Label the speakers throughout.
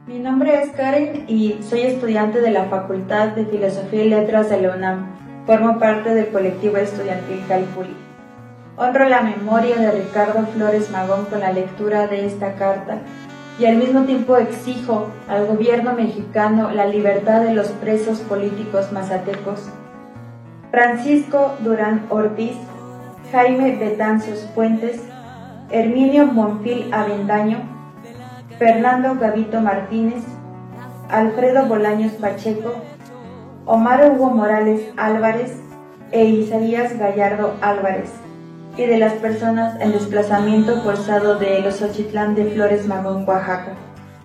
Speaker 1: Mi nombre es Karen y soy estudiante de la Facultad de Filosofía y Letras de la UNAM. Formo parte del colectivo estudiantil Calpulli. Honro la memoria de Ricardo Flores Magón con la lectura de esta carta y al mismo tiempo exijo al gobierno mexicano la libertad de los presos políticos mazatecos: Francisco Durán Ortiz, Jaime Betanzos Puentes, Herminio Monfil Avendaño, Fernando Gavito Martínez, Alfredo Bolaños Pacheco, Omar Hugo Morales Álvarez e Isaías Gallardo Álvarez, y de las personas en desplazamiento forzado de Eloxochitlán de Flores Magón, Oaxaca.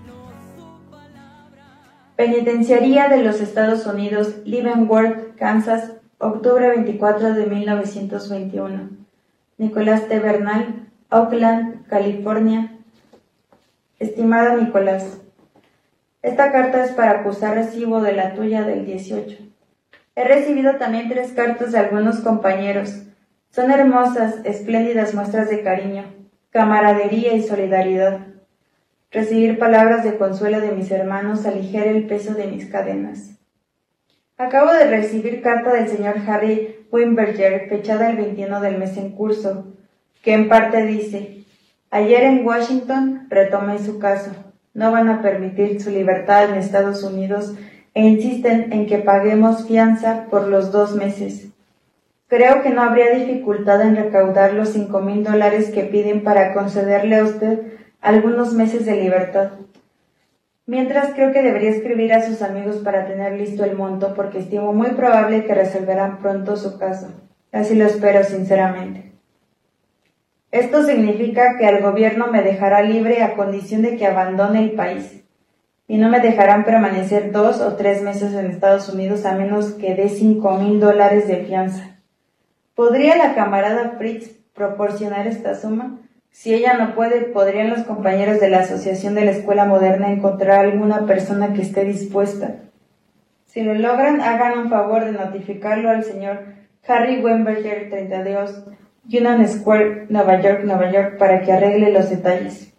Speaker 1: Penitenciaría de los Estados Unidos, Leavenworth, Kansas, octubre 24 de 1921. Nicolás T. Bernal, Oakland, California. Estimado Nicolás, esta carta es para acusar recibo de la tuya del 18. He recibido también 3 cartas de algunos compañeros. Son hermosas, espléndidas muestras de cariño, camaradería y solidaridad. Recibir palabras de consuelo de mis hermanos aligera el peso de mis cadenas. Acabo de recibir carta del señor Harry Wimberger, fechada el 21 del mes en curso, que en parte dice: ayer en Washington retomé su caso. No van a permitir su libertad en Estados Unidos e insisten en que paguemos fianza por los 2 meses. Creo que no habría dificultad en recaudar los $5,000 que piden para concederle a usted algunos meses de libertad. Mientras, creo que debería escribir a sus amigos para tener listo el monto, porque estimo muy probable que resolverán pronto su caso. Así lo espero sinceramente. Esto significa que el gobierno me dejará libre a condición de que abandone el país, y no me dejarán permanecer 2 o 3 meses en Estados Unidos a menos que dé $5,000 de fianza. ¿Podría la camarada Fritz proporcionar esta suma? Si ella no puede, ¿podrían los compañeros de la Asociación de la Escuela Moderna encontrar alguna persona que esté dispuesta? Si lo logran, hagan un favor de notificarlo al señor Harry Wimberger, 32, Union Square, Nueva York, para que arregle los detalles.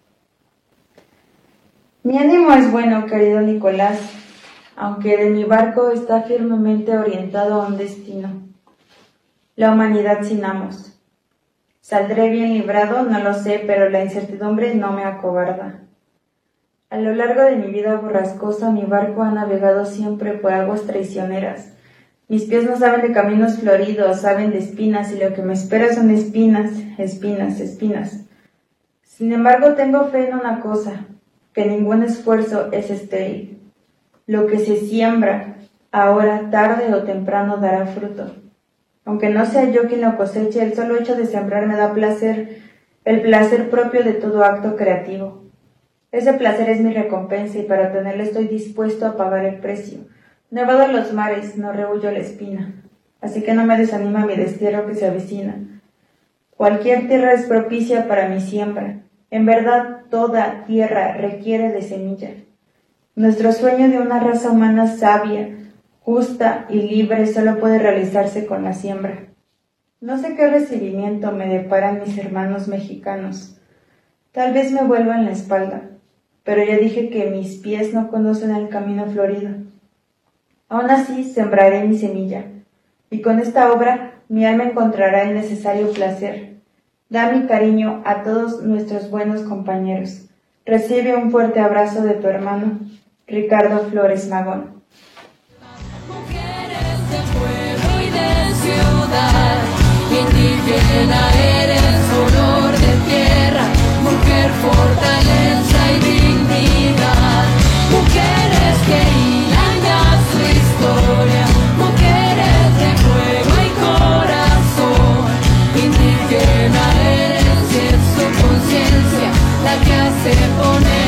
Speaker 1: Mi ánimo es bueno, querido Nicolás, aunque de mi barco está firmemente orientado a un destino: la humanidad sin amos. ¿Saldré bien librado? No lo sé, pero la incertidumbre no me acobarda. A lo largo de mi vida borrascosa, mi barco ha navegado siempre por aguas traicioneras. Mis pies no saben de caminos floridos, saben de espinas, y lo que me espera son espinas. Sin embargo, tengo fe en una cosa: que ningún esfuerzo es estéril. Lo que se siembra, ahora, tarde o temprano, dará fruto. Aunque no sea yo quien lo coseche, el solo hecho de sembrar me da placer, el placer propio de todo acto creativo. Ese placer es mi recompensa y para obtenerlo estoy dispuesto a pagar el precio. No evado los mares, no rehuyo la espina, así que no me desanima mi destierro que se avecina. Cualquier tierra es propicia para mi siembra. En verdad, toda tierra requiere de semilla. Nuestro sueño de una raza humana sabia, justa y libre solo puede realizarse con la siembra. No sé qué recibimiento me deparan mis hermanos mexicanos. Tal vez me vuelvan la espalda, pero ya dije que mis pies no conocen el camino florido. Aún así, sembraré mi semilla, y con esta obra mi alma encontrará el necesario placer. Da mi cariño a todos nuestros buenos compañeros. Recibe un fuerte abrazo de tu hermano, Ricardo Flores Magón.
Speaker 2: Indígena eres, olor de tierra, mujer, fortaleza y dignidad. Mujeres que hilan su historia, mujeres de fuego y corazón. Indígena eres y es su conciencia la que hace poner